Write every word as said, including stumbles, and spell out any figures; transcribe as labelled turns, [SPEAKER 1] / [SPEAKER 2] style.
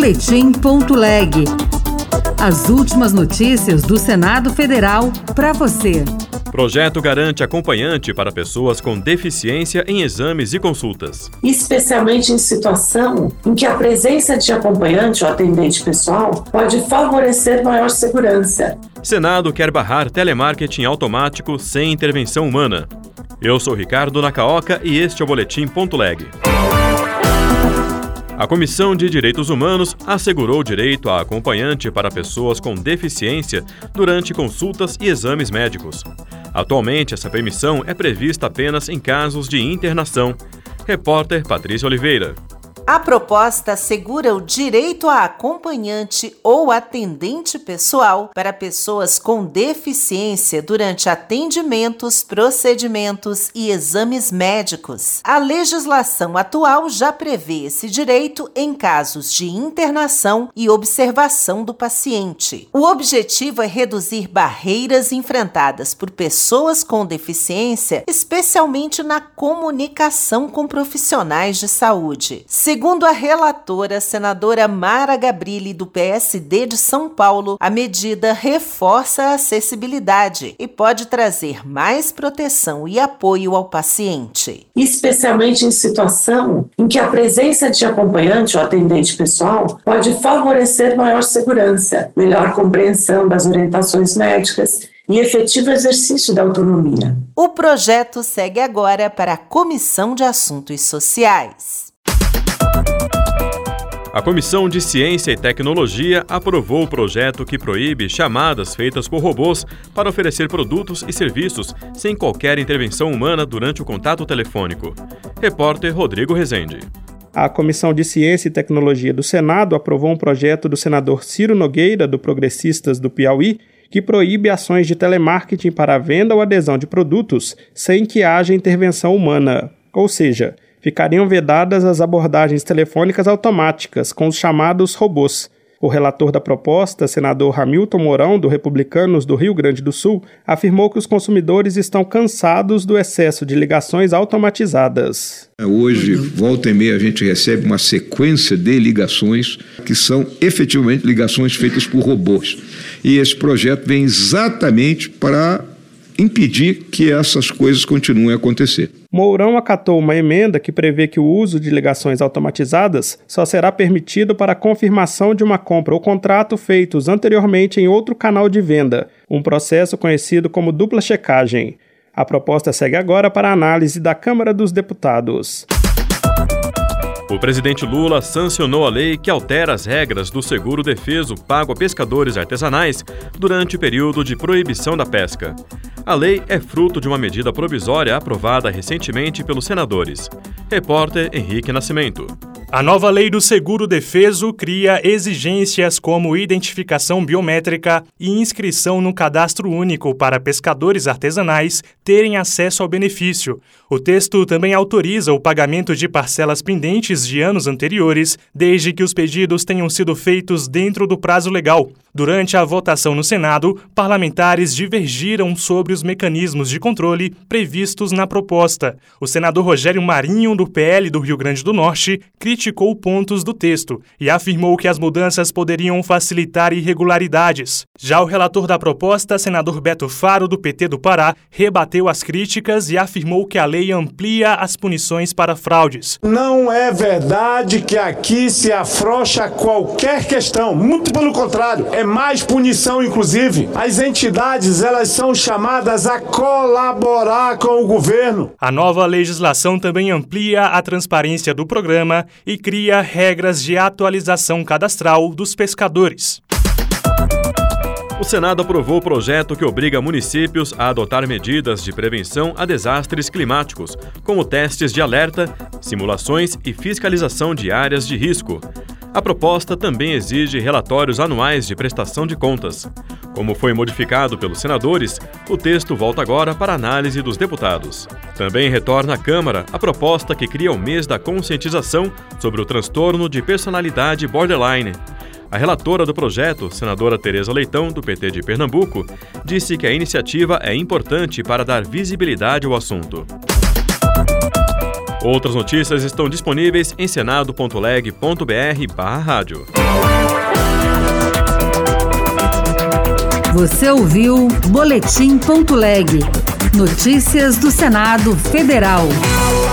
[SPEAKER 1] boletim ponto leg. As últimas notícias do Senado Federal para você.
[SPEAKER 2] Projeto garante acompanhante para pessoas com deficiência em exames e consultas.
[SPEAKER 3] Especialmente em situação em que a presença de acompanhante ou atendente pessoal pode favorecer maior segurança.
[SPEAKER 2] Senado quer barrar telemarketing automático sem intervenção humana. Eu sou Ricardo Nakaoka e este é o boletim ponto leg. A Comissão de Direitos Humanos assegurou o direito a acompanhante para pessoas com deficiência durante consultas e exames médicos. Atualmente, essa permissão é prevista apenas em casos de internação. Repórter Patrícia Oliveira.
[SPEAKER 4] A proposta assegura o direito a acompanhante ou atendente pessoal para pessoas com deficiência durante atendimentos, procedimentos e exames médicos. A legislação atual já prevê esse direito em casos de internação e observação do paciente. O objetivo é reduzir barreiras enfrentadas por pessoas com deficiência, especialmente na comunicação com profissionais de saúde. Segundo a relatora, senadora Mara Gabrilli, do P S D de São Paulo, a medida reforça a acessibilidade e pode trazer mais proteção e apoio ao paciente.
[SPEAKER 3] Especialmente em situação em que a presença de acompanhante ou atendente pessoal pode favorecer maior segurança, melhor compreensão das orientações médicas e efetivo exercício da autonomia.
[SPEAKER 4] O projeto segue agora para a Comissão de Assuntos Sociais.
[SPEAKER 2] A Comissão de Ciência e Tecnologia aprovou o projeto que proíbe chamadas feitas por robôs para oferecer produtos e serviços sem qualquer intervenção humana durante o contato telefônico. Repórter Rodrigo Rezende.
[SPEAKER 5] A Comissão de Ciência e Tecnologia do Senado aprovou um projeto do senador Ciro Nogueira, do Progressistas do Piauí, que proíbe ações de telemarketing para a venda ou adesão de produtos sem que haja intervenção humana, ou seja, ficariam vedadas as abordagens telefônicas automáticas com os chamados robôs. O relator da proposta, senador Hamilton Mourão, do Republicanos do Rio Grande do Sul, afirmou que os consumidores estão cansados do excesso de ligações automatizadas.
[SPEAKER 6] Hoje, volta e meia, a gente recebe uma sequência de ligações que são efetivamente ligações feitas por robôs. E esse projeto vem exatamente para impedir que essas coisas continuem a acontecer.
[SPEAKER 5] Mourão acatou uma emenda que prevê que o uso de ligações automatizadas só será permitido para a confirmação de uma compra ou contrato feitos anteriormente em outro canal de venda, um processo conhecido como dupla checagem. A proposta segue agora para a análise da Câmara dos Deputados.
[SPEAKER 2] O presidente Lula sancionou a lei que altera as regras do seguro-defeso pago a pescadores artesanais durante o período de proibição da pesca. A lei é fruto de uma medida provisória aprovada recentemente pelos senadores. Repórter Henrique Nascimento.
[SPEAKER 7] A nova lei do seguro-defeso cria exigências como identificação biométrica e inscrição no cadastro único para pescadores artesanais terem acesso ao benefício. O texto também autoriza o pagamento de parcelas pendentes de anos anteriores, desde que os pedidos tenham sido feitos dentro do prazo legal. Durante a votação no Senado, parlamentares divergiram sobre os mecanismos de controle previstos na proposta. O senador Rogério Marinho, do P L do Rio Grande do Norte, criticou pontos do texto e afirmou que as mudanças poderiam facilitar irregularidades. Já o relator da proposta, senador Beto Faro, do P T do Pará, rebateu as críticas e afirmou que a lei amplia as punições para fraudes.
[SPEAKER 8] Não é verdade que aqui se afrouxa qualquer questão, muito pelo contrário, é mais punição inclusive. As entidades, elas são chamadas a colaborar com o governo.
[SPEAKER 7] A nova legislação também amplia a transparência do programa e cria regras de atualização cadastral dos pescadores.
[SPEAKER 2] O Senado aprovou o projeto que obriga municípios a adotar medidas de prevenção a desastres climáticos, como testes de alerta, simulações e fiscalização de áreas de risco. A proposta também exige relatórios anuais de prestação de contas. Como foi modificado pelos senadores, o texto volta agora para análise dos deputados. Também retorna à Câmara a proposta que cria o mês da conscientização sobre o transtorno de personalidade borderline. A relatora do projeto, senadora Tereza Leitão, do P T de Pernambuco, disse que a iniciativa é importante para dar visibilidade ao assunto. Outras notícias estão disponíveis em senado ponto leg ponto br barra rádio.
[SPEAKER 1] Você ouviu Boletim ponto leg. Notícias do Senado Federal.